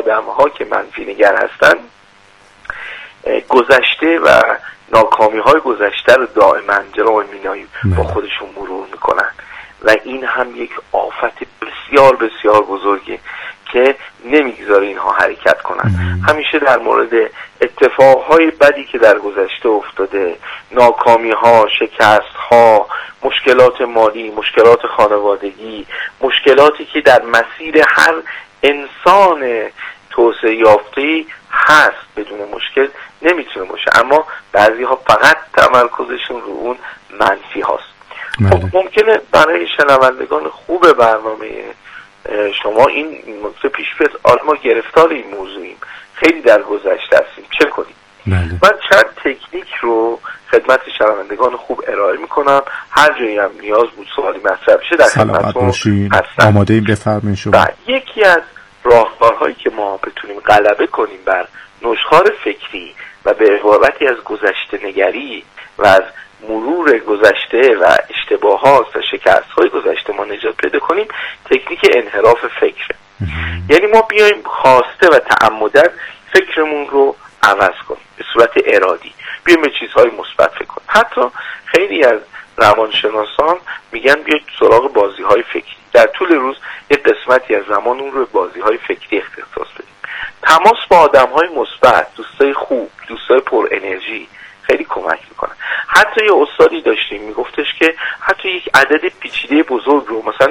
آدم‌ها که منفی نگر هستن گذشته و ناکامی‌های گذشته رو دائما جناب مینایی با خودشون مرور میکنن و این هم یک آفت بسیار بسیار بزرگی که نمیگذاره اینها حرکت کنن. همیشه در مورد اتفاقهای بدی که در گذشته افتاده، ناکامی‌ها، شکست‌ها، مشکلات مالی، مشکلات خانوادگی، مشکلاتی که در مسیر هر انسان توسعه یافته‌ای هست، بدون مشکل نمیتونه باشه، اما بعضی‌ها فقط تمرکزشون رو اون منفی هاست. خب ممکنه برای شنوندگان خوب برنامه شما این نکته پیش بیاد، آره ما گرفتار این موضوعیم، خیلی در گذشته هستیم، چه کنیم؟ من چند تکنیک رو خدمت شنوندگان خوب ارائه میکنم، هر جایی هم نیاز بود سوالی مطرح بشه در خدمتتون هستم. آماده ایم، بفرمایید شما. یکی از راهکارهایی که ما بتونیم غلبه کنیم بر نشخوار فکری و به عبارتی از گذشته نگری و از مرور گذشته و اشتباهات و شکست‌های گذشته ما نجات پیدا کنیم، تکنیک انحراف فکره. یعنی ما بیایم خواسته و تعمدن فکرمون رو عوض کنیم به صورت ارادی، بیایم به چیزهای مثبت فکر کنیم. حتی خیلی از روانشناسان میگن بیاید سراغ بازی‌های فکری، در طول روز یک قسمتی از زمانمون رو به بازی‌های فکری اختصاص بدیم. تماس با آدم‌های مثبت، دوستای خوب، دوستای پر انرژی خیلی کمک میکنه. حتی یه استادی داشتیم میگفتش که حتی یک عدد پیچیده بزرگ رو، مثلا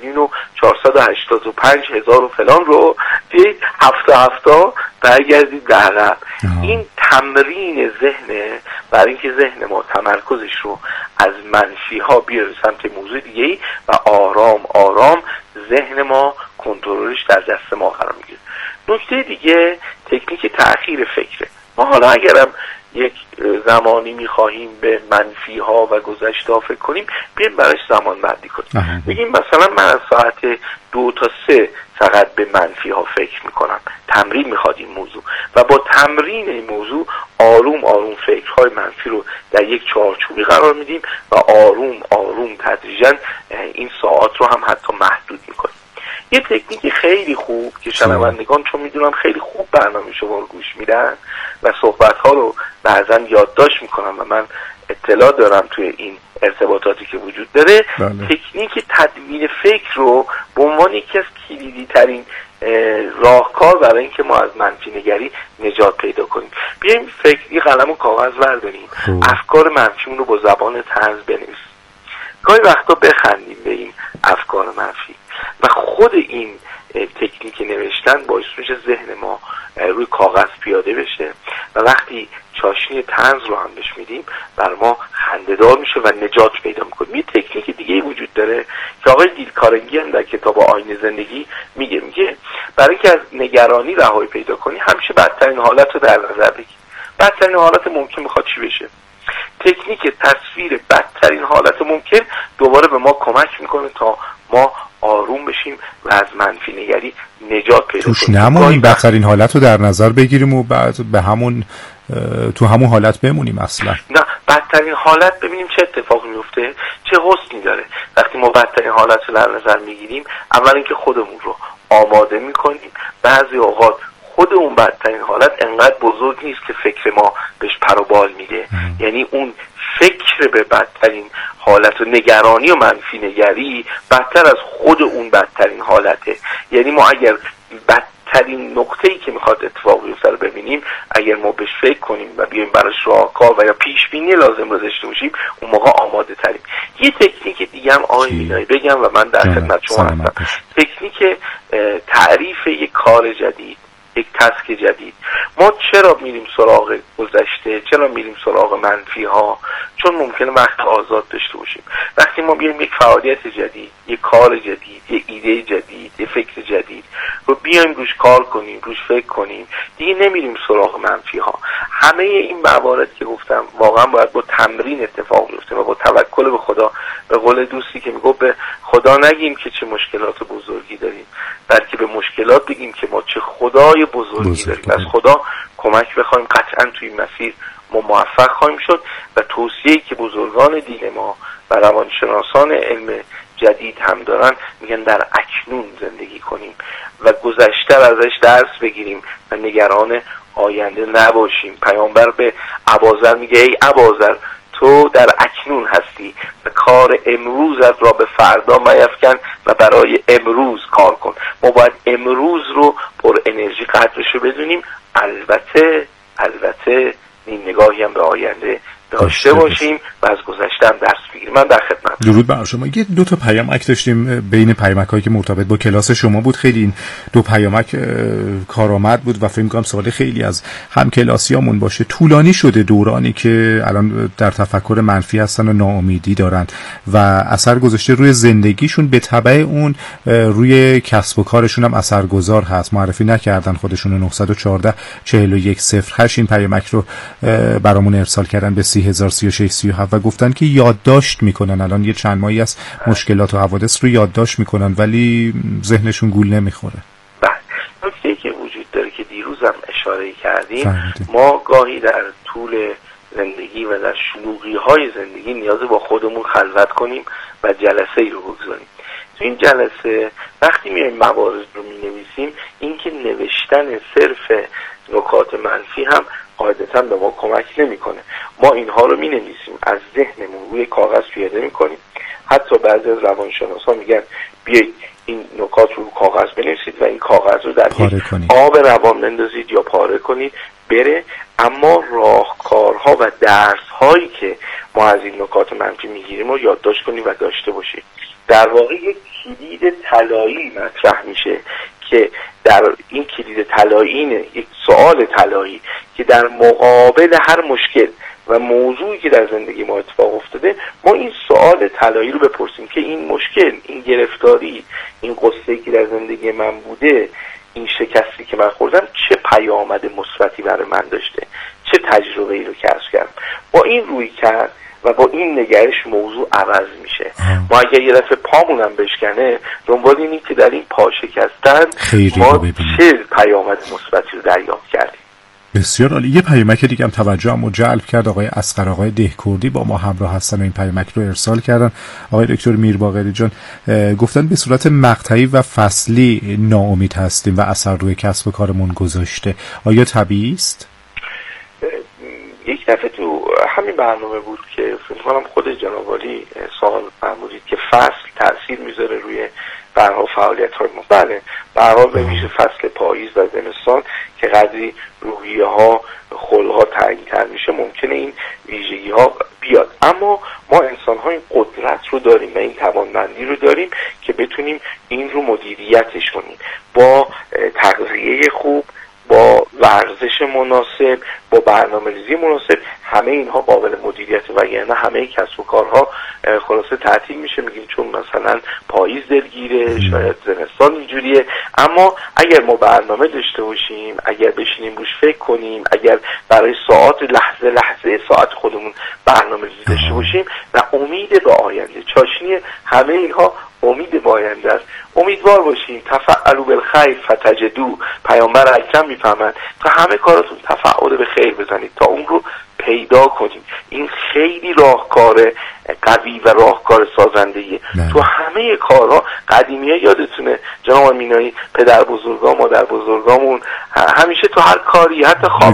9,485,000 و فلان رو توی هفته برگردید به عقب. این تمرین ذهنه برای اینکه ذهن ما تمرکزش رو از منفی ها بیاره سمت موضوع دیگه‌ای و آرام آرام ذهن ما کنترلش در دست ما قرار میگیره. نکته دیگه تکنیک تأخیر فکره. ما حالا اگرم یک زمانی میخواهیم به منفی ها و گذشته ها فکر کنیم، بیایم براش زمان بندی کنیم. بگیم مثلا من از ساعت 2 تا 3 فقط به منفی ها فکر میکنم. تمرین میخواد این موضوع و با تمرین این موضوع آروم آروم فکرهای منفی رو در یک چارچوبی قرار میدیم و آروم آروم تدریجا این ساعات رو هم حتی محدود میکنیم. یه تکنیک خیلی خوب که شنوندگان چون میدونم خیلی خوب برنامه شما رو گوش میدن و صحبت ها رو بعضا یادداشت میکنم و من اطلاع دارم توی این ارتباطاتی که وجود داره، تکنیک تدوین فکر رو به عنوان یکی از کلیدی ترین راهکار برای اینکه ما از منفی نگری نجات پیدا کنیم. بیایم فکری قلم و کاغذ برداریم، افکار منفیمون رو با زبان طنز بنویسیم، گاهی وقتا بخندیم به این افکار منفی و خود این تکنیک نوشتن باعث میشه ذهن ما روی کاغذ پیاده بشه و وقتی چاشنی طنز رو هم بهش میدیم بر ما خنده‌دار میشه و نجات پیدا میکنه. یه تکنیک دیگه وجود داره که آقای دیل کارنگی هم در کتاب آینه زندگی میگه برای اینکه از نگرانی رهایی پیدا کنی همیشه بدترین حالت رو در نظر بگیر. بدترین حالت ممکن میخواد چی بشه؟ تکنیک تصویر بدترین حالت ممکن دوباره به ما کمک میکنه تا ما آروم بشیم و از منفی نگری نجات پیدا کنیم. توش نمونیم، بدترین حالت رو در نظر بگیریم و بعد به همون تو همون حالت بمونیم. اصلا نه، بدترین حالت ببینیم چه اتفاقی میفته، چه حسنی داره. وقتی ما بدترین حالت رو در نظر میگیریم، اول اینکه خودمون رو آماده میکنیم. بعضی اوقات خود اون بدترین حالت انقدر بزرگ نیست که فکر ما بهش پر و بال میده، یعنی اون فکر به بدترین حالت و نگرانی و منفی نگری بدتر از خود اون بدترین حالته. یعنی ما اگر بدترین نقطه‌ای که میخواد اتفاق بیفته رو ببینیم، اگر ما بهش فکر کنیم و بیایم براش راهکار و یا پیش بینی لازم رو داشته باشیم، اون موقع آماده تریم. یه تکنیک دیگه هم آقای مینایی بگم و من در خدمت شما هستم. تکنیک تعریف یک کار جدید، یک تسک جدید. ما چرا میریم سراغ گذشته؟ چرا میریم سراغ منفی ها؟ چون ممکنه وقت آزاد داشته باشیم. وقتی ما بیایم یک فعالیت جدید، یک کار جدید، یک ایده جدید، یک فکر جدید رو بیایم روش کار کنیم، روش فکر کنیم، دیگه نمیریم سراغ منفی ها. همه این موارد که گفتم واقعا باید با تمرین اتفاق بیفته و با توکل به خدا. به قول دوستی که میگه به خدا نگیم که چه مشکلات بزرگی داریم، بلکه به مشکلات بگیم که ما چه خدای بزرگی داریم. از خدا کمک بخوایم، قطعا توی این مسیر ما موفق خواهیم شد و توصیه‌ای که بزرگان دین ما و روانشناسان علم جدید هم دارن، میگن در اکنون زندگی کنیم و گذشته ازش درس بگیریم و نگران آینده نباشیم. پیامبر به ابوذر میگه ای ابوذر تو در اکنون هستی و کار امروزت را به فردا میفکن و برای امروز کار کن. ما باید امروز رو پر انرژی قدرشو بدونیم، البته این نگاهی هم به آینده داشته باشیم و از گذشته هم درس بگیریم. من در خدمت. درود بر شما. یه دو تا پیامک داشتیم بین پیامک‌هایی که مرتبط با کلاس شما بود. خیلی این دو پیامک کارآمد بود و فکر می‌کنم سوال خیلی از همکلاسیامون باشه. طولانی شده دورانی که الان در تفکر منفی هستن و ناامیدی دارن و اثر گذاشته روی زندگیشون، به تبع اون روی کسب و کارشون هم اثرگذار هست. معرفی نکردن خودشون. 914 4108 این پیامک رو برامون ارسال کردن به 303637 و گفتن که یادداشت میکنن. الان یه چند ماهی از مشکلات و حوادث رو یادداشت میکنن ولی ذهنشون گول نمیخوره. بله، نکته‌ای که وجود داره که دیروزم اشاره کردیم، ما گاهی در طول زندگی و در شلوغی‌های زندگی نیاز با خودمون خلوت کنیم و جلسه‌ای رو بگذاریم. تو این جلسه وقتی میایم موارد رو مینویسیم، این که نوشتن صرف نکات منفی هم قاعدتاً به ما کمک نمیکنه. ما اینها رو می‌نویسیم، از ذهنمون روی کاغذ پیاده می‌کنیم. حتی بعضی از روانشناسا میگن بیایید این نکات رو کاغذ بنویسید و این کاغذ رو در آب روان بندازید یا پاره کنید بره. اما راهکارها و درس‌هایی که ما از این نکات منفی می‌گیریم رو یادداشت کنیم و داشته باشیم. در واقع یک کلید طلایی مطرح میشه که در این کلید طلایی اینه، یک سوال طلایی که در مقابل هر مشکل و موضوعی که در زندگی ما اتفاق افتاده، ما این سوال طلایی رو بپرسیم که این مشکل، این گرفتاری، این قصه‌ای که در زندگی من بوده، این شکستی که من خوردم چه پیامد مثبتی برای من داشته، چه تجربه‌ای رو کسب کردم. با این رویکرد و با این نگرش موضوع عوض میشه. ما اگر یه دفعه پامونم بشکنه، دنبال اینی که در این پا شکستن ما چه پیامد مثبتی رو دریافت کردیم. بسیار عالی. یه پیامک دیگه هم توجهمو جلب کرد. آقای اصغر آقای دهکردی با ما همراه هستن و این پیامک رو ارسال کردن. آقای دکتر میرباقری جان گفتن به صورت مقطعی و فصلی ناامید هستیم و اثر روی کسب و کارمون گذاشته. آیا طبیعی است؟ یک دفعه تو همین برنامه بود که فکر کنم خود جناب عالی سوال فرمودید که فصل تأثیر میذاره روی برها فعالیت‌های ما. بله، برها به ویژه فصل پاییز و زمستان که قدری روحیه ها، خلق ها تعیین‌تر میشه، ممکنه این ویژگی ها بیاد. اما ما انسان ها این قدرت رو داریم و این توانمندی رو داریم که بتونیم این رو مدیریتش کنیم با تغذیه خوب، با ورزش مناسب، با برنامه‌ریزی مناسب. همه اینها قابل مدیریت و یعنی همه کسب و کارها خلاصه تعطیل میشه. میگیم چون مثلا پاییز دلگیره، شاید زمستان اینجوریه. اما اگر ما برنامه داشته باشیم، اگر بشینیم روش فکر کنیم، اگر برای ساعات لحظه ساعت خودمون برنامه‌ریزی داشته باشیم و امید به آینده، چاشنی همه اینها امید به آینده است. امیدوار باشیم. تفعلوا بالخیر فتجدوا. پیامبر اکرم میفهمند تا همه کاراتون تفعل به خیر بزنید تا اون رو پیدا کنیم. این خیلی راهکار قوی و راهکار سازنده‌ایه. تو همه کارها قدیمی‌ها یادتونه جناب مینایی، پدر بزرگا، مادر بزرگامون همیشه تو هر کاری، حتی خواب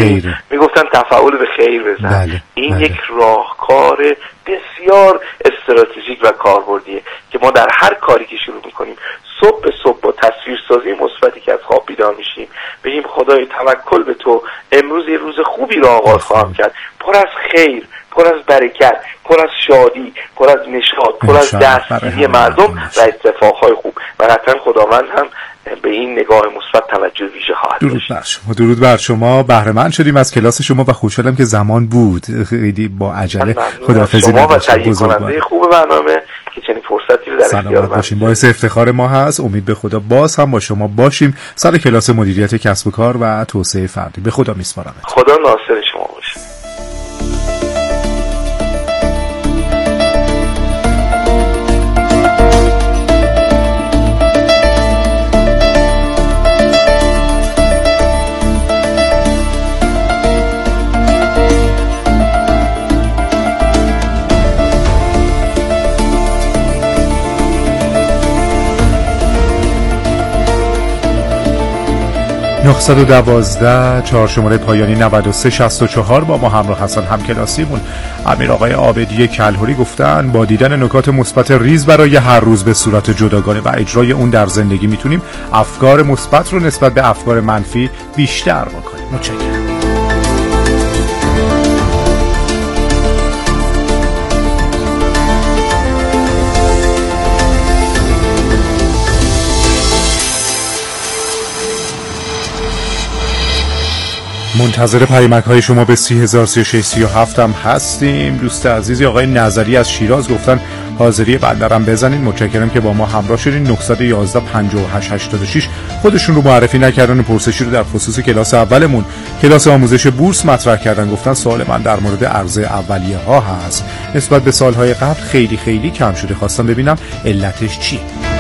میگفتن تفعل به خیر بزن. این یک راهکار بسیار استراتژیک و کاربردیه که ما در هر کاری که شروع میکنیم صبح به صبح با تصویرسازی مثبتی که از خواب بیدار میشیم بگیم خدای توکل به تو، امروز یه روز خوبی رو آغاز خواهم کرد، پر از خیر، پر از برکت، پر از شادی، پر از نشاط، پر از دستگیری مردم و اتفاقهای خوب. و قطعا خداوند هم به این نگاه مثبت توجه ویژه خواهد داشت. درود بر شما. بهره مند شدیم از کلاس شما و خوشحالم که زمان بود. خیلی با عجله خداحافظی شما و تهیه کننده خوب برنامه که چنین فرصتی رو در اختیار باشیم باعث افتخار ما هست. امید به خدا باز هم با شما باشیم سر کلاس مدیریت کسب و کار و توسعه فردی. به خدا میسپارم. خدا ناصر شما باشه. 912 4 شماره پایانی 9364 با ما همراه هستن. همکلاسیمون امیر آقای عابدی کلهری گفتن با دیدن نکات مثبت ریز برای هر روز به صورت جداگانه و اجرای اون در زندگی میتونیم افکار مثبت رو نسبت به افکار منفی بیشتر بکنیم. متشکرم. منتظر پیامک‌های شما به 30,3637 هم هستیم. دوست عزیزی آقای نظری از شیراز گفتن حاضری بندرم بزنید. متشکرم که با ما همراه شدین. 911 58 86 خودشون رو معرفی نکردن، پرسشی رو در خصوص کلاس اولمون کلاس آموزش بورس مطرح کردن. گفتن سوال من در مورد عرضه اولیه ها هست، نسبت به سالهای قبل خیلی کم شده، خواستم ببینم علتش چیه.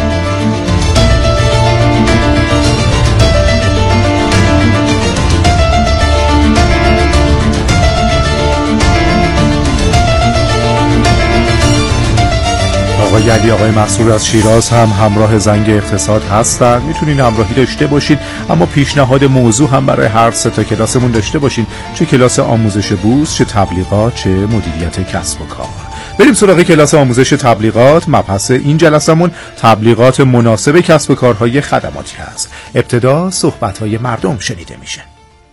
آقای علی آقای مسرور از شیراز هم همراه زنگ اقتصاد هستن. میتونین همراهی داشته باشین، اما پیشنهاد موضوع هم برای هر سه تا کلاسمون داشته باشین، چه کلاس آموزش بورس، چه تبلیغات، چه مدیریت کسب و کار. بریم سراغ کلاس آموزش تبلیغات. مبحث این جلسمون تبلیغات مناسب کسب و کارهای خدماتی هست. ابتدا صحبت‌های مردم شنیده میشه.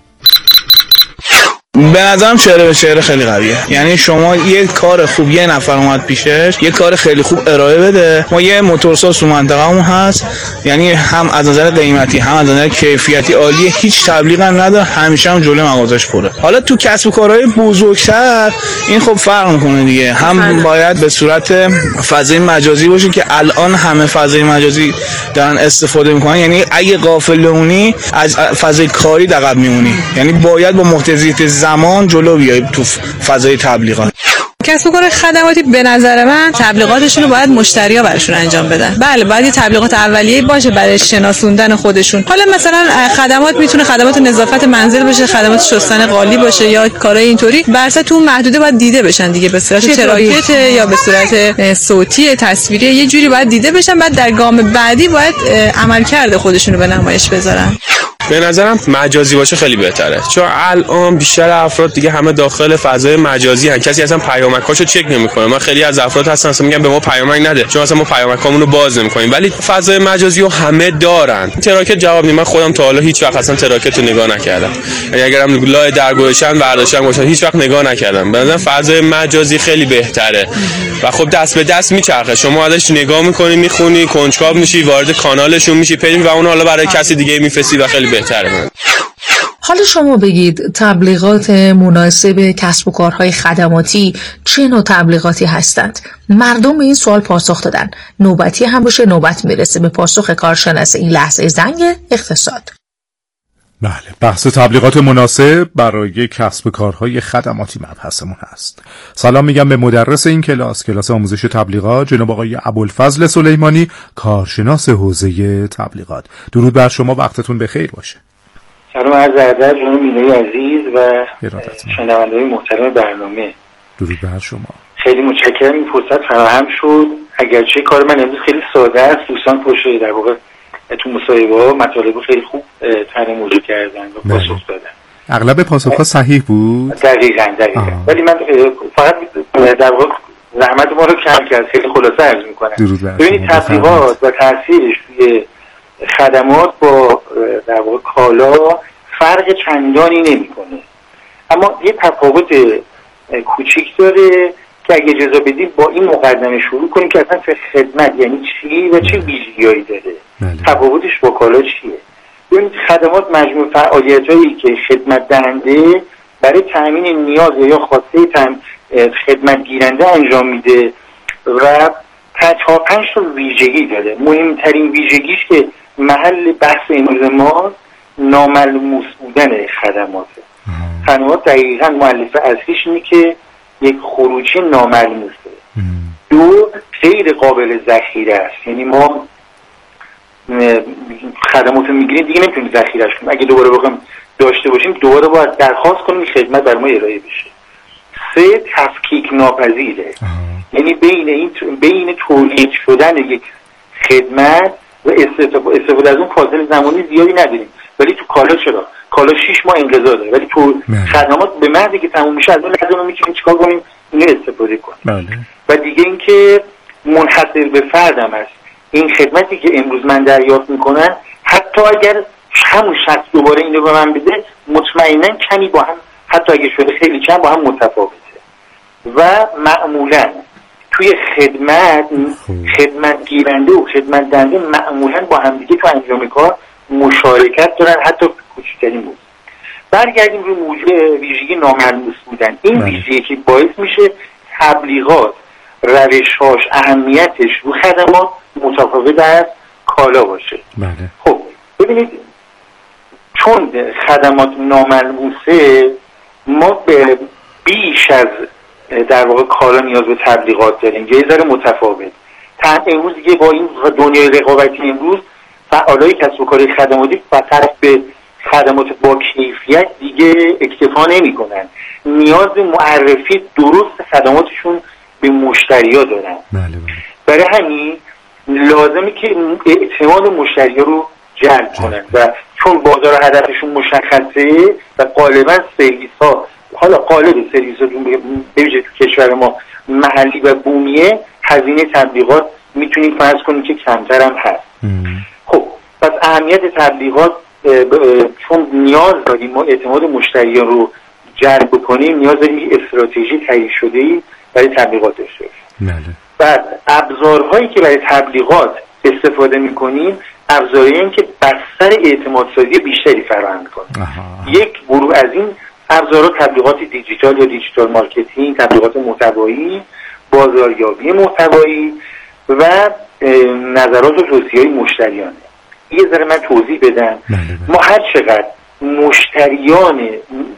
به نظرم شعر خیلی قویه. یعنی شما یه کار خوب، یه نفر اومد پیشش یه کار خیلی خوب ارائه بده. ما یه موتورساز تو منطقه‌مون هست، یعنی هم از نظر قیمتی هم از نظر کیفیتی عالیه، هیچ تبلیغ هم نداره، همیشه هم جلوی مغازش پره. حالا تو کسب و کارهای بزرگتر این خب فرق میکنه دیگه، هم باید به صورت فضای مجازی باشه که الان همه فضای مجازی دارن استفاده میکنن. یعنی اگه غافلونی از فضای کاری عقب میمونی، یعنی باید با محتویات زمان جلو بیای تو فضای تبلیغات. کسب و کار خدماتی به نظر من تبلیغاتشون رو باید مشتری‌ها براشون انجام بدن. بله، باید یه تبلیغات اولیه‌ای باشه برای شناسوندن خودشون. حالا مثلا خدمات میتونه خدمات نظافت منزل باشه، خدمات شستن قالی باشه، یا کارهای اینطوری برسه تو محدوده باید دیده بشن دیگه، به صورت تراکت یا به صورت صوتی تصویری، یه جوری باید دیده بشن. بعد در گام بعدی باید عملکرد خودشون رو به نمایش بذارن. به نظرم مجازی باشه خیلی بهتره، چون الان بیشتر افراد دیگه همه داخل فضای مجازی هستن، کسی اصلا پیامکاشو چک نمیکنه. من خیلی از افراد هستن اصلا میگن به ما پیامک نده، چون اصلا ما پیامکامون رو باز نمیکنیم، ولی فضای مجازی رو همه دارن. تراکت جواب نمیدن. من خودم تا حالا هیچ وقت اصلا تراکت رو نگاه نکردم، یعنی اگرم لای درگذشتن برداشتن باشن هیچ وقت نگاه نکردم. به نظرم فضای مجازی خیلی بهتره و خب دست به دست میچرخه. شما ازش نگاه میکنی، میخونی، کنجکاو میشی، وارد کانالشون میشی، پیج و اون حالا برای کسی دیگه میفرستی و خیلی بهتره. حالا شما بگید تبلیغات مناسب کسب و کارهای خدماتی چه نوع تبلیغاتی هستند؟ مردم به این سوال پاسخ دادن. نوبتی هم باشه نوبت میرسه به پاسخ کارشناس این لحظه زنگ اقتصاد. بله، بحث تبلیغات مناسب برای کسب و کارهای خدماتی مبحثمون هست. سلام میگم به مدرس این کلاس آموزش تبلیغات، جناب آقای ابوالفضل سلیمانی، کارشناس حوزه تبلیغات. درود بر شما، وقتتون بخیر باشه. سلام عرض ادب جناب مینوی عزیز و شنونده‌های محترم برنامه. درود بر شما. خیلی متشکرم این فرصت فراهم شد. اگرچه کار من امروز خیلی ساده است، دوستان پشت در واقع تو مصاحبه‌ها مطالب خیلی خوب طرح موضوع کردن و پاسخ دادن. اغلب پاسخ‌ها صحیح بود. دقیقاً. ولی من فقط در واقع زحمت ما رو کم کرد. خیلی خلاصه عرض می‌کنم. ببینید تبلیغات و تاثیرش توی خدمات با در واقع کالا فرق چندانی نمی‌کنه، اما یه تفاوت کوچیک داره که اگه اجازه بدید با این مقدمه شروع کنیم که اصلا خدمت یعنی چی و چه ویژگی‌هایی داره. تفاوتش با کالا چیه؟ ببینید خدمات مجموع فعالیتایی که خدمت دهنده برای تامین نیاز یا خواسته خدمت گیرنده انجام میده و تا 5 تا ویژگی داره. مهمترین ویژگیش که محل بحث امروز ما ناملموس بودن خدماته. خدمات دقیقاً مؤلفه اصلیش اینه که یک خروجی ناملموسه. 2 غیر قابل ذخیره است، یعنی ما خدمات رو میگیریم دیگه نمیتونیم ذخیره‌اش کنیم، اگه دوباره بخوایم داشته باشیم دوباره باید درخواست کنیم خدمت بر ما ارائه بشه. 3 تفکیک ناپذیره، یعنی بین تولید شدن یک خدمت و استفاده از اون فاصله زمانی زیادی نداریم. ولی تو کالا چرا؟ کالا 6 ماه انقضا داره، ولی تو خدمات به محضی که تموم میشه از اون لحظه ما میتونیم چیکار کنیم؟ اینو استفاده کنیم. و دیگه اینکه منحصر به فردم است. این خدمتی که امروز من دریافت میکنن حتی اگر همون شخص دوباره اینو به من بده مطمئنا کمی با هم، حتی اگه شده خیلی کم، با هم متفاوته. و معمولا توی خدمت گیرنده و خدمت دهنده معمولا با هم دیگه تو انجام کار مشارکت دارن، حتی کوچکترین بود. برگردیم روی موضوع ویژگی ناملموس بودن. این ویژگی که باعث میشه تبلیغات، روش‌هاش، اهمیتش رو خدمات متفاوت از کالا باشه. خب ببینید، چون خدمات ناملموسه، ما به بیش از در واقع کالا نیاز به تبلیغات داریم، یه ذره متفاوت. امروز دیگه با این دنیای رقابتی امروز فعالای کسب و کار خدماتی فقط به خدمات با کیفیت دیگه اکتفا نمی‌کنن، نیاز به معرفی درست خدماتشون به مشتری‌ها دارن. برای همین لازمه که اعتماد مشتری‌ها رو جلب کنن و چون بازار هدفشون مشخصه و غالبا سرویس‌ها، حالا غالب سرویس‌هاتون به ویژه تو کشور ما محلی و بومیه، هزینه تبلیغات میتونیم فرض کنیم که کمتر هم هست. خب پس اهمیت تبلیغات، چون نیاز داریم ما اعتماد مشتریان رو جلب کنیم، نیاز داریم استراتژی تعیین شده‌ای برای تبلیغات داشته باشیم. بعد ابزارهایی که برای تبلیغات استفاده می‌کنیم ابزارهایی که بستر اعتماد سازی بیشتری فراهم می‌کنه. یک گروه از این ابزارها تبلیغات دیجیتال یا دیجیتال مارکتینگ، تبلیغات محتوایی، بازاریابی محتوایی و نظرات و توصیه‌های مشتریانه. یه ذره من توضیح بدم. ما هر چقدر مشتریان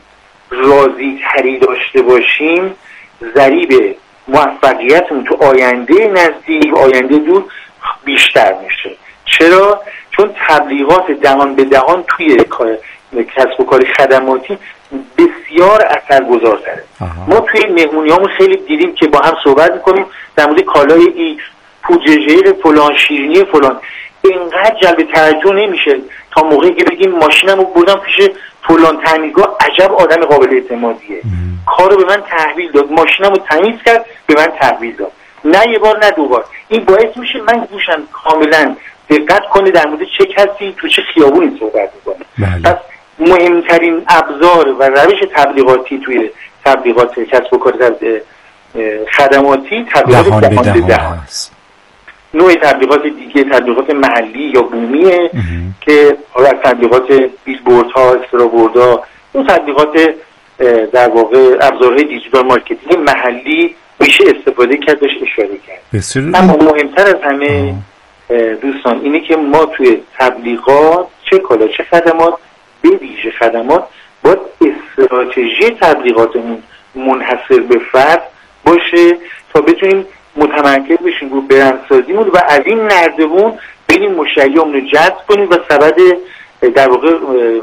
راضی تری داشته باشیم، ضریب موفقیتمون تو آینده نزدیک و آینده دور بیشتر میشه. چرا؟ چون تبلیغات دهان به دهان توی کسب و کار خدماتی بسیار اثرگذارتره. ما توی مهمونیامون خیلی دیدیم که با هم صحبت میکنیم در مورد کالای ایکس، پوجه فلان، شیرینی فلان، اینقدر جلب توجه نمیشه تا موقعی که بگیم ماشینمو بردم پیش فلان تعمیرگاه، عجب آدم قابل اعتمادیه، کارو به من تحویل داد، ماشینمو تمیز کرد به من تحویل داد، نه یه بار نه دو بار. این باعث میشه من گوشم کاملا دقت کنه در مورد چه کسی تو چه خیابونی صحبت میکنه. پس مهمترین ابزار و روش تبلیغاتی توی تبلیغات کسب و کار خدماتی تبلیغات دهان به دهان است. نوع تبلیغات دیگه تبلیغات محلی یا بومیه که حالا تبلیغات بیلبوردها، استرابوردها، اون تبلیغات در واقع ابزارهای دیجیتال مارکتینگ محلی میشه استفاده کرد، بهش اشاره کرد. اما مهمتر از همه دوستان اینه که ما توی تبلیغات چه کالا چه خدمات، به ویژه خدمات، باید استراتژی تبلیغاتمون منحصر به فرد باشه تا بتونیم متمرکز بشیم رو برندسازیمون و از این نردبون بریم مشتریامون رو جذب کنیم و سبد در واقع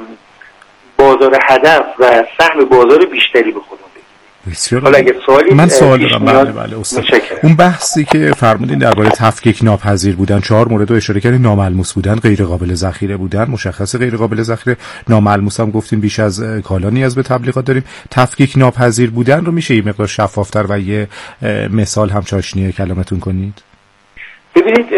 بازار هدف و سهم بازار بیشتری به خودمون بگیریم. حالا اگه سوالی من سوال دارم. بله استاد. اون بحثی که فرمودین درباره تفکیک ناپذیر بودن، 4 مورد رو اشاره کردین: ناملموس بودن، غیر قابل ذخیره بودن، مشخص غیر قابل ذخیره، ناملموس هم گفتین بیش از کالا نیاز به تبلیغات داریم. تفکیک ناپذیر بودن رو میشه یه مقدار شفافتر و یه مثال هم چاشنی کلامتون کنید؟ ببینید،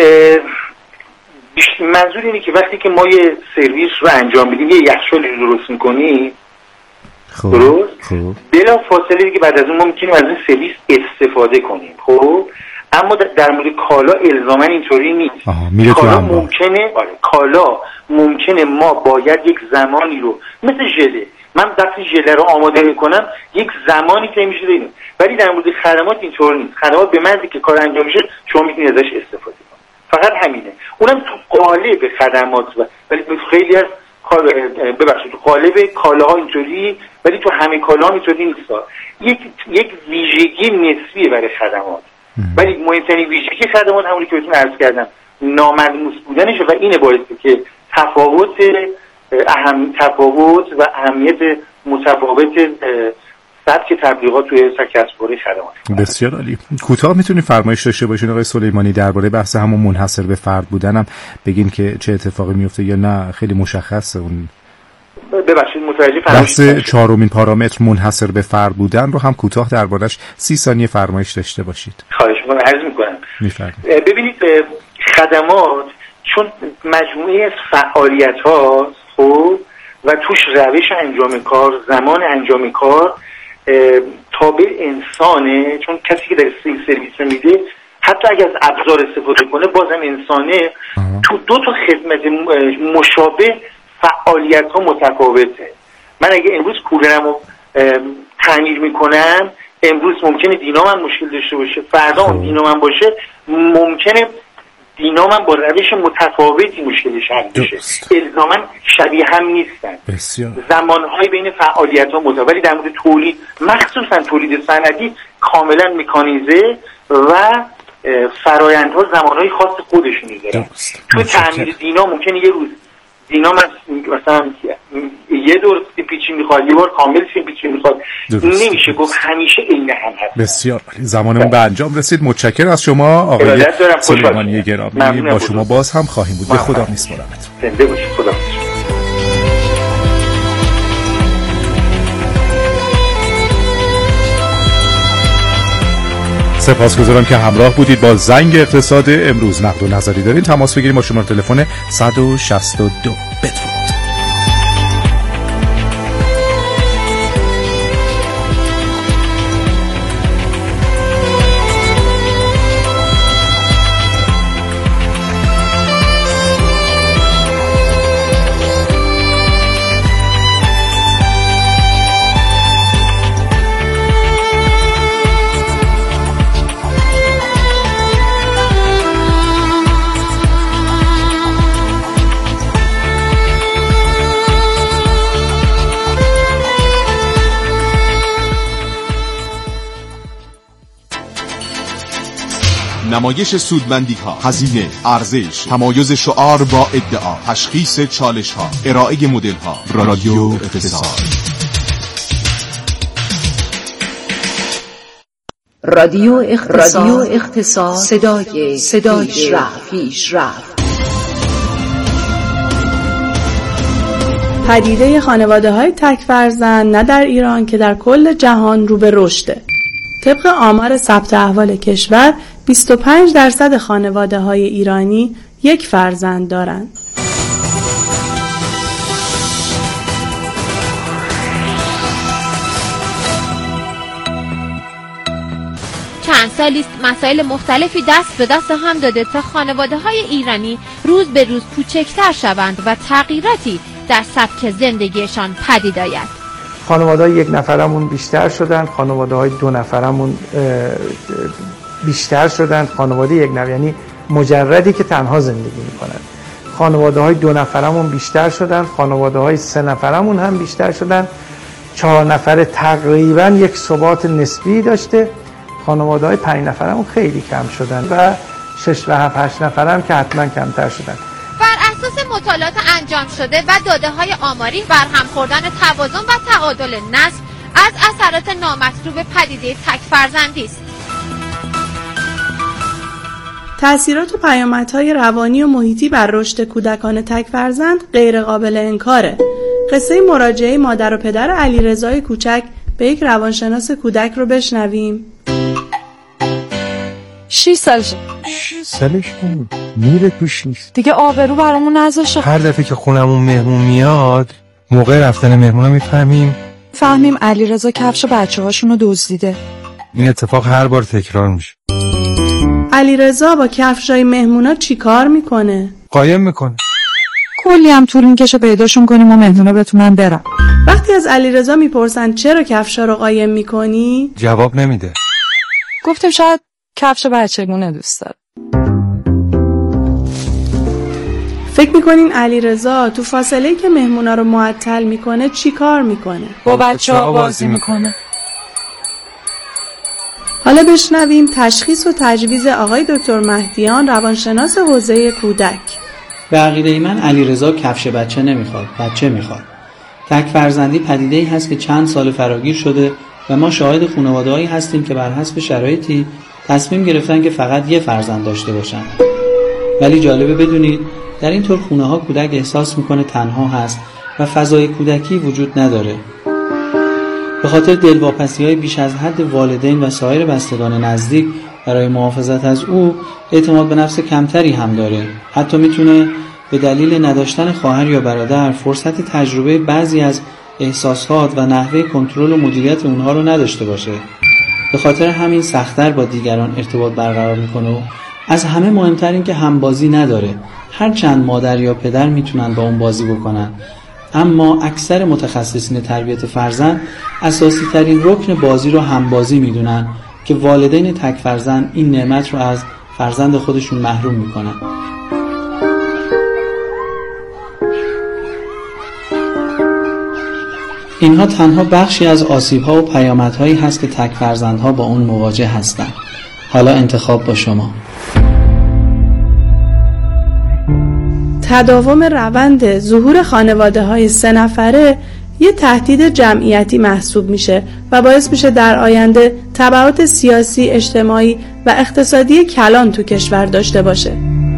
منظور اینه که وقتی که ما یه سرویس رو انجام میدیم، یه یخچالی رو درست میکنیم، درست؟ بلا فاصله دیگه بعد از اون ما میتونیم از این سرویس استفاده کنیم. خب اما در مورد کالا الزاما اینطوری نیست. کالا ممکنه ما باید یک زمانی رو، مثل ژله، من وقتی ژله رو آماده میکنم یک زمانی که میشه ببینیم، ولی در مورد خدمات اینطور نیست. خدمات به محضی که کار انجام میشه شما میتونید ازش استفاده کنید، فقط همینه. اونم تو قالب خدمات، ولی خیلی از ببخشید تو قالب کالاها اینطوری، ولی تو همه کالاها اینطوری نیست. یک ویژگی نسبیه برای خدمات، ولی مهمترین ویژگی خدمات همونی که بهتون عرض کردم ناملموس بودنشه و اینه باعث که تفاوت و اهمیت متفاوت سبک تبلیغات توی کسب و کار خدمات. بسیار عالی. کوتاه میتونید فرمایش داشته باشین آقای سلیمانی درباره بحث همون منحصر به فرد بودنم، بگین که چه اتفاقی میفته یا نه خیلی مشخصه اون ببخشید متوجه بحث چهارمین پارامتر منحصر به فرد بودن رو هم کوتاه دربارش 30 ثانیه فرمایش داشته باشید. خواهش می‌کنم، عرض می‌کنم. ببینید خدمات چون مجموعه از فعالیت‌ها خب و توش روش انجام کار، زمان انجام کار تابع انسانه، چون کسی که در سرویس میده حتی اگر از ابزار استفاده کنه بازم انسانه. تو دو تا خدمت مشابه فعالیت‌ها متفاوته. من اگه امروز کولرمو تعمیر میکنم، امروز ممکنه دینامم مشکل داشته باشه، فردا اون دینامم باشه ممکنه دینامم با روش متفاوتی مشکلش حل بشه. الزاماً شبیه هم نیستن. زمانهای بین فعالیت‌ها متفاوته. در مورد تولید، مخصوصا تولید صنعتی، کاملا مکانیزه و فرآیندها زمانهای خاص خودشونی دارن. تو تعمیر دینا ممکنه یه روز دینا مثلا یه دور پیچی میخواد، یه بار کامل پیچی میخواد، نمیشه گفت همیشه عین هم هست. بسیار زمانمون به انجام رسید. متشکرم از شما آقای سلیمانی گرامی. با شما باز هم خواهیم بود. به خدا میسپارمت. زنده باشید. خدا. سپاسگزارم که همراه بودید با زنگ اقتصاد امروز. نقد و نظری دارین تماس بگیرید با شماره تلفن 162. بدرود. نمایش سودمندی‌ها، هزینه، ارزش، تمایز شعار با ادعا، تشخیص چالش‌ها، ارائه مدل‌ها. رادیو اقتصاد. رادیو اقتصاد. صدای پیشرفت. پدیده خانواده‌های تک فرزند نه در ایران که در کل جهان رو به رشده. طبق آمار ثبت احوال کشور 25% خانواده‌های ایرانی یک فرزند دارند. چند سالی است مسائل مختلفی دست به دست هم داده تا خانواده‌های ایرانی روز به روز کوچکتر شوند و تغییراتی در سبک زندگیشان پدید آید. خانواده‌های یک نفرمون بیشتر شدن، خانواده‌های دو نفرمون بیشتر شدن، خانواده یک نفر یعنی مجردی که تنها زندگی میکنن. خانواده‌های دو نفرمون بیشتر شدن، خانواده‌های سه نفرمون هم بیشتر شدن. 4 نفر تقریبا یک ثبات نسبی داشته. خانواده‌های 5 نفرمون خیلی کم شدن و 6 و 8 نفرم که حتما کمتر شدن. بر اساس مطالعات انجام شده و داده‌های آماری برهم خوردن توازن و تعادل نسل از اثرات نامطلوب پدیده تک فرزندی است. تأثیرات و پیامدهای روانی و محیطی بر رشد کودکان تک فرزند غیر قابل انکاره. قصه مراجعه مادر و پدر علیرضای کوچک به یک روانشناس کودک رو بشنویم. 6 سالشه. 6 سالش میره توش نیست دیگه، آبرو برامون نذاشه. هر دفعه که خونمون مهمون میاد موقع رفتن مهمونا میفهمیم علیرضا کفش بچه‌هاشونو دزدیده. این اتفاق هر بار تکرار میشه. علیرضا با کفشای مهمونا چی کار میکنه؟ قایم میکنه. کلی هم طول میکشه پیداشون کنیم و مهمونا بتونن برن. وقتی از علیرضا میپرسن چرا کفشا رو قایم میکنی؟ جواب نمیده. گفتیم شاید کفش بچگونه دوست داره. فکر میکنین علیرضا تو فاصله‌ای که مهمونا رو معطل میکنه چی کار میکنه؟ با بچه‌ها بازی میکنه. حالا بشنویم تشخیص و تجویز آقای دکتر مهدیان، روانشناس حوزه کودک. به عقیده من علیرضا کفش بچه نمیخواد، بچه میخواد. تک فرزندی پدیده‌ای هست که چند سال فراگیر شده و ما شاهد خانواده‌هایی هستیم که بر حسب شرایطی تصمیم گرفتن که فقط یه فرزند داشته باشن. ولی جالبه بدونید در این طور خونه‌ها کودک احساس میکنه تنها هست و فضای کودکی وجود نداره. به خاطر دلواپسی‌های بیش از حد والدین و سایر بستگان نزدیک برای محافظت از او، اعتماد به نفس کمتری هم داره. حتی میتونه به دلیل نداشتن خواهر یا برادر فرصت تجربه بعضی از احساسات و نحوه کنترل و مدیریت اونها رو نداشته باشه. به خاطر همین سخت‌تر با دیگران ارتباط برقرار میکنه و از همه مهمتر این که همبازی نداره. هرچند مادر یا پدر میتونن با اون بازی بکنن، اما اکثر متخصصین تربیت فرزند اساسی ترین رکن بازی رو همبازی میدونن که والدین تک فرزند این نعمت رو از فرزند خودشون محروم میکنن. اینها تنها بخشی از آسیب‌ها و پیامدهایی هست که تک فرزندها با اون مواجه هستند. حالا انتخاب با شما. تداوم روند ظهور خانواده‌های 3 نفره یه تهدید جمعیتی محسوب میشه و باعث میشه در آینده تبعات سیاسی، اجتماعی و اقتصادی کلان تو کشور داشته باشه.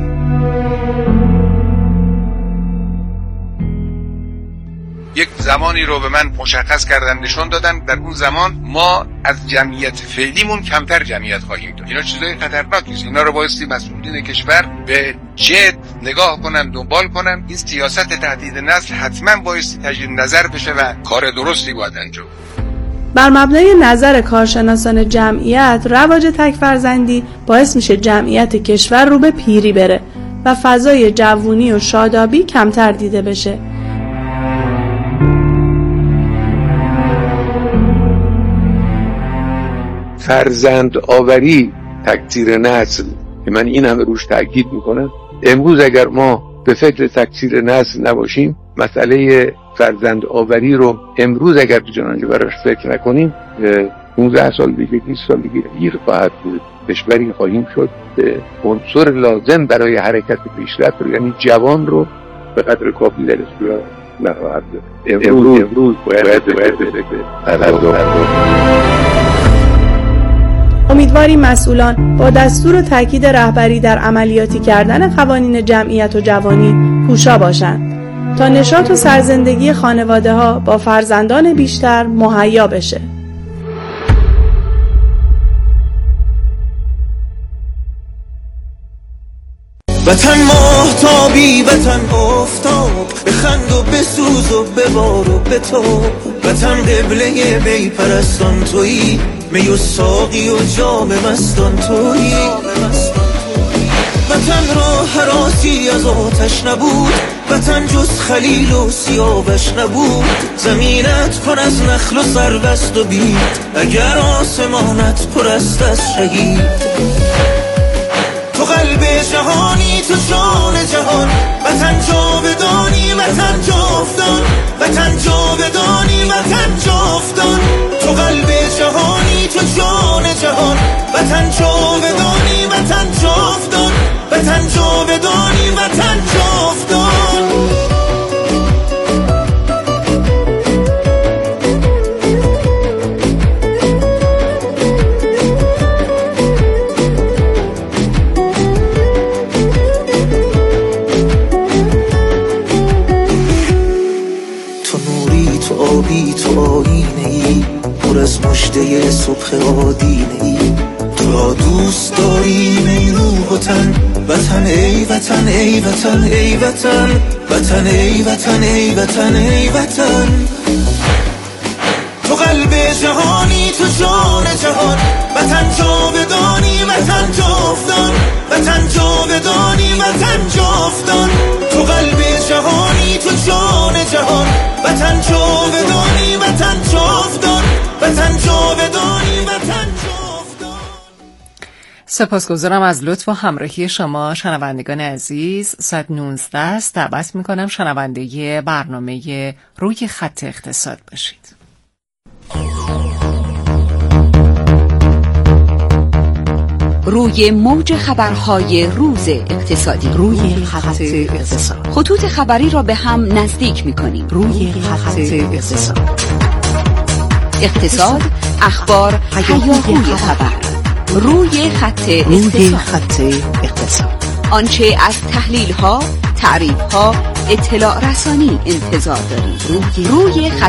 یک زمانی رو به من مشخص کردن، نشون دادن در اون زمان ما از جمعیت فعلیمون کمتر جمعیت خواهیم داشت. اینا چیزای خطرناکی است. اینا رو بایستی مسئولین کشور به جد نگاه کنن، دنبال کنن. این سیاست تهدید نسل حتما بایستی تجدید نظر بشه و کار درستی باید انجام. بر مبنای نظر کارشناسان جمعیت، رواج تک فرزندی باعث میشه جمعیت کشور رو به پیری بره و فضای جوونی و شادابی کمتر دیده بشه. فرزند آوری تکثیر نسل که من این همه روش تاکید میکنم، امروز اگر ما به فکر تکثیر نسل نباشیم، مسئله فرزند آوری رو امروز اگر تو جنانجه براش فکر نکنیم، 15 سال دیگه 20 سال دیگه دیر خواهد بود. کشوری خواهیم شد به عنصر لازم برای حرکت پیشرفت رو، یعنی جوان رو به قدر کافی درس نخواهد داد. امروز باید به فکر امیدواریم مسئولان با دستور و تاکید رهبری در عملیاتی کردن قوانین جمعیت و جوانی کوشا باشند تا نشاط و سرزندگی خانواده ها با فرزندان بیشتر مهیا بشه. وطن ماهتابی، وطن آفتاب، بخند و بسوز و ببار و بتاب. وطن قبله می پرستان تویی، می و ساقی و جام مستان تویی. وطن را هراسی از آتش نبود، وطن جز خلیل و سیاوش نبود. زمینت پر از نخل و سربست و بید، اگر آسمانت پر است از شهید. تو قلب جهانی، تو جان جهان، وطن جاودانی، وطن جاودان، وطن جاودانی، وطن جاودان. تو قلب جهانی، تو جان جهان، وطن جاودانی، وطن جاودان، وطن جاودانی، وطن جاودان. تو آینه ای پر از مژده صبح آدینه ای. تو را دوست داریم ای روح و تن، وطن ای وطن ای وطن ای وطن، وطن ای وطن ای وطن ای وطن. تو قلب جهانی، تو جان جهان، وطن جاودانی، وطن جاودان، وطن جاودانی، وطن جاودان. تو قلب جهانی، تو جان جهان، وطن جاودانی، وطن جاودان، وطن جاودانی، وطن جاودان. سپاسگزارم از لطف و همراهی شما شنوندگان عزیز. ساعت 19 است. دعوت میکنم شنونده برنامه روی خط اقتصاد باشید. روی موج خبرهای روز اقتصادی، روی خط اقتصاد، خطوط خبری را به هم نزدیک می‌کنیم. روی خط اقتصاد، اقتصاد، اخبار، هیاهوی خبر. روی خط اقتصاد، آنچه از تحلیل‌ها، تعریف‌ها، اطلاع رسانی انتظار داریم. روی خط